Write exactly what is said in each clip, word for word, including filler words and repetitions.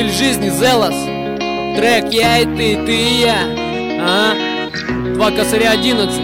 стиль жизни Зелос. Трек я и ты, ты и я. А? Два косаря одиннадцать.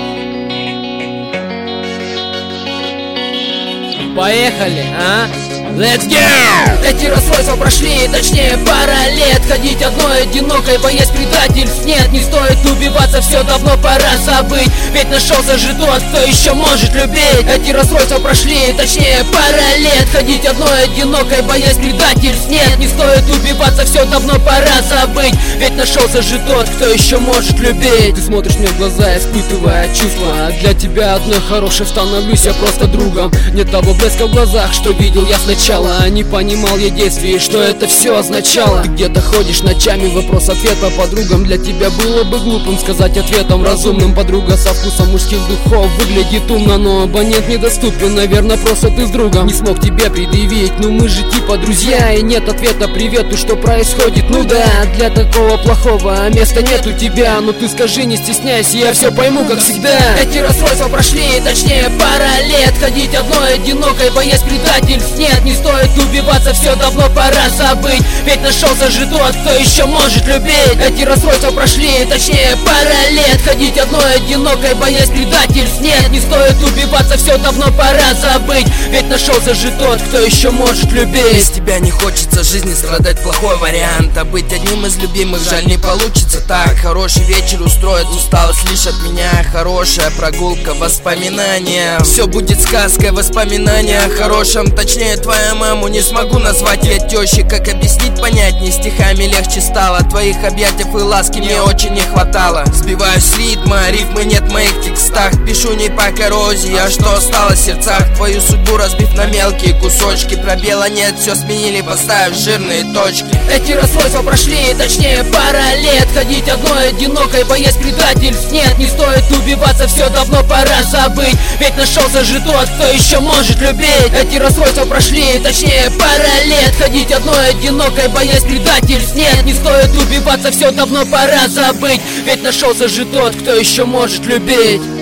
Поехали, а? Let's go! Эти расстройства прошли, точнее пара лет. Ходить одной одинокой, боясь предательств нет. Не стоит убиваться, все давно пора забыть. Ведь нашелся же тот, кто еще может любить. Эти расстройства прошли, точнее пара лет. Ходить одной одинокой, боясь предательств нет. Не стоит убиваться, все давно пора забыть. Ведь нашелся же тот, кто еще может любить. Ты смотришь мне в глаза, испытывая чувства. Для тебя одной хорошей становлюсь я просто другом. Нет того блеска в глазах, что видел я сначала. Не понимал я действий, что это все означало. Ты где-то ходишь ночами, вопрос-ответ по подругам. Для тебя было бы глупым сказать ответом разумным. Подруга со вкусом мужских духов выглядит умно, но абонент недоступен. Наверное, просто ты с другом не смог тебе предъявить. Ну мы же типа друзья, и нет ответа привету, что происходит. Ну да, для такого плохого места нет у тебя. Но ты скажи, не стесняйся, я все пойму, как всегда. Эти расстройства прошли, точнее пара лет. Ходить одной одинокой, боясь предательств нет. Не стоит убиваться, все давно пора забыть. Ведь нашелся же тот, кто еще может любить. Эти расстройства прошли, точнее пара лет. Ходить одной одинокой, боясь предательств нет. Не стоит убиваться, все давно пора забыть. Ведь нашелся же тот, кто еще может любить. Без тебя не хочется жизни страдать, плохой вариант. А быть одним из любимых, жаль, не получится так. Хороший вечер устроит усталость лишь от меня. Хорошая прогулка, воспоминания. Все будет сказкой, воспоминания о хорошем. Точнее, твоя маму не смогу назвать я тещей. Как объяснить, понятней, стихами легче стало. Твоих объятий и ласки мне очень не хватало. Сбиваюсь с ритма, рифмы нет в моих текстах. Пишу не по коррозии, а что осталось в сердцах. Твою судьбу разбив на мелкие кусочки. Пробела нет, все сменили, поставив жирные точки. Эти расстройства прошли, точнее пара лет. Ходить одной одинокой, боясь предательств нет. Не стоит убиваться, все давно пора забыть. Ведь нашелся же тот, кто еще может любить. Эти расстройства прошли, точнее пара лет. Ходить одной одинокой, боясь предательств нет. Не стоит убиваться, все давно пора забыть. Ведь нашелся же тот, кто еще может любить.